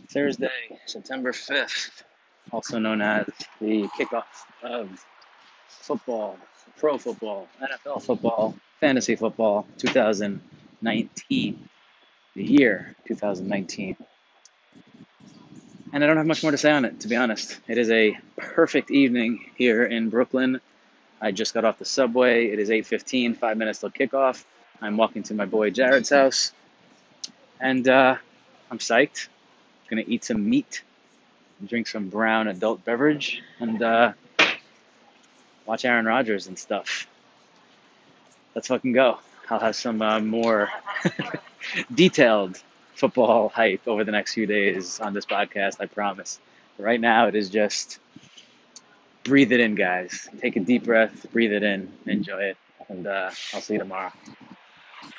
Thursday, September 5th, also known as the kickoff of football, pro football, NFL football, fantasy football 2019, the year 2019. And I don't have much more to say on it, to be honest. It is a perfect evening here in Brooklyn. I just got off the subway. It is 8:15, 5 minutes till kickoff. I'm walking to my boy Jared's house, and I'm psyched. Gonna eat some meat, drink some brown adult beverage, and watch Aaron Rodgers and stuff. Let's fucking go. I'll have some more detailed football hype over the next few days on this podcast, I promise. Right now, it is just breathe it in, guys. Take a deep breath, breathe it in, enjoy it, and I'll see you tomorrow.